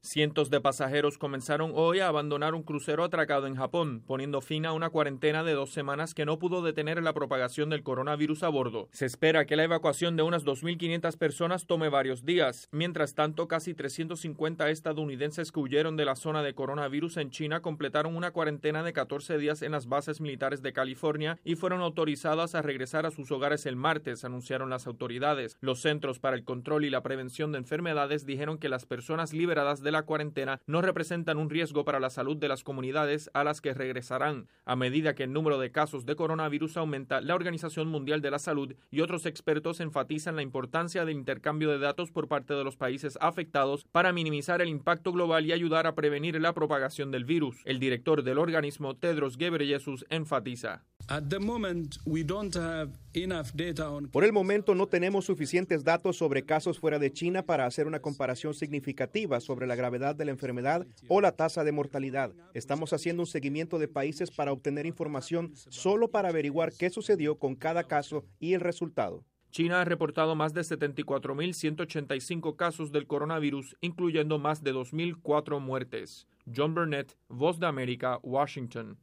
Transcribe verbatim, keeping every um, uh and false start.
Cientos de pasajeros comenzaron hoy a abandonar un crucero atracado en Japón, poniendo fin a una cuarentena de dos semanas que no pudo detener la propagación del coronavirus a bordo. Se espera que la evacuación de unas dos mil quinientas personas tome varios días. Mientras tanto, casi trescientos cincuenta estadounidenses que huyeron de la zona de coronavirus en China completaron una cuarentena de catorce días en las bases militares de California y fueron autorizadas a regresar a sus hogares el martes, anunciaron las autoridades. Los Centros para el Control y la Prevención de Enfermedades dijeron que las personas liberadas de la cuarentena no representan un riesgo para la salud de las comunidades a las que regresarán. A medida que el número de casos de coronavirus aumenta, la Organización Mundial de la Salud y otros expertos enfatizan la importancia del intercambio de datos por parte de los países afectados para minimizar el impacto global y ayudar a prevenir la propagación del virus. El director del organismo, Tedros Ghebreyesus, enfatiza. Por el momento no tenemos suficientes datos sobre casos fuera de China para hacer una comparación significativa sobre la gravedad de la enfermedad o la tasa de mortalidad. Estamos haciendo un seguimiento de países para obtener información solo para averiguar qué sucedió con cada caso y el resultado. China ha reportado más de setenta y cuatro mil ciento ochenta y cinco casos del coronavirus, incluyendo más de dos mil cuatro muertes. John Burnett, Voz de América, Washington.